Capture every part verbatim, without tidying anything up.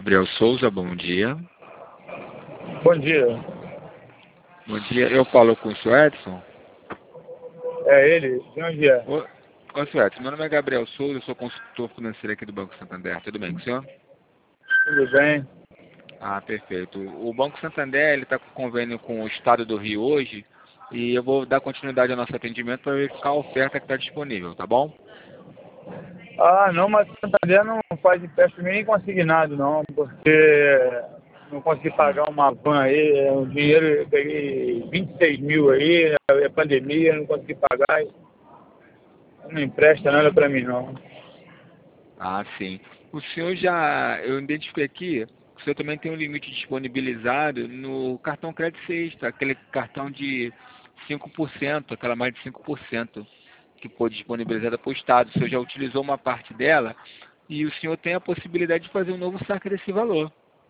Gabriel Souza, bom dia. Bom dia. Bom dia, eu falo com o senhor Edson? É ele? De onde é? Ô, ô senhor Edson, meu nome é Gabriel Souza, eu sou consultor financeiro aqui do Banco Santander. Tudo bem com o senhor? Tudo bem? Ah, perfeito. O Banco Santander está com convênio com o Estado do Rio hoje e eu vou dar continuidade ao nosso atendimento para verificar a oferta que está disponível, tá bom? Ah, não, mas o Santander não faz empréstimo nem consignado, não, porque não consegui pagar uma van aí, é um dinheiro, eu peguei vinte e seis mil aí, é pandemia, não consegui pagar, não empresta nada para mim, não. Ah, sim. O senhor já, eu identifiquei aqui, o senhor também tem um limite disponibilizado no cartão Crédito Sexta, aquele cartão de cinco por cento, aquela mais de cinco por cento que foi disponibilizada para o Estado. O senhor já utilizou uma parte dela e o senhor tem a possibilidade de fazer um novo saque desse valor.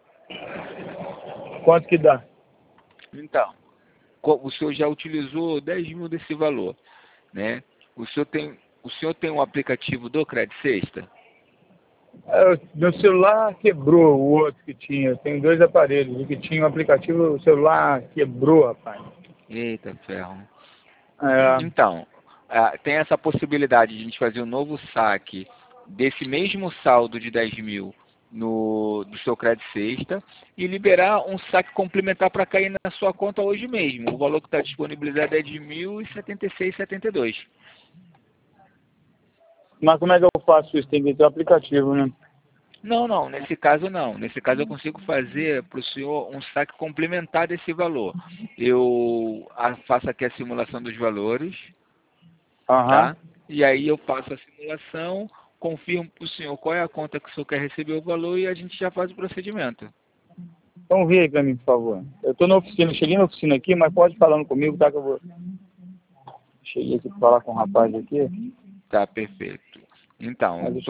Quanto que dá? Então, co- o senhor já utilizou dez mil desse valor, né? O senhor tem, o senhor tem um aplicativo do Crédito Sexta? É, meu celular quebrou o outro que tinha, eu tenho dois aparelhos, o que tinha o aplicativo, o celular quebrou, rapaz. Eita, ferro. É, Então, ah, tem essa possibilidade de a gente fazer um novo saque desse mesmo saldo de dez mil no, do seu Crédito Sexta e liberar um saque complementar para cair na sua conta hoje mesmo. O valor que está disponibilizado é de mil e setenta e seis reais e setenta e dois centavos. mas como é que eu faço isso? Tem que ter o aplicativo, né? Não, não, nesse caso não. Nesse caso eu consigo fazer para o senhor um saque complementar desse valor. Eu ah, faço aqui a simulação dos valores, Aham. tá? E aí eu faço a simulação, confirmo para o senhor qual é a conta que o senhor quer receber o valor e a gente já faz o procedimento. Então vê aí pra mim, por favor. Eu tô na oficina, cheguei na oficina aqui, mas pode ir falando comigo, tá? Que eu vou. Cheguei aqui pra falar com o rapaz aqui. Tá, perfeito. Então, Mas eu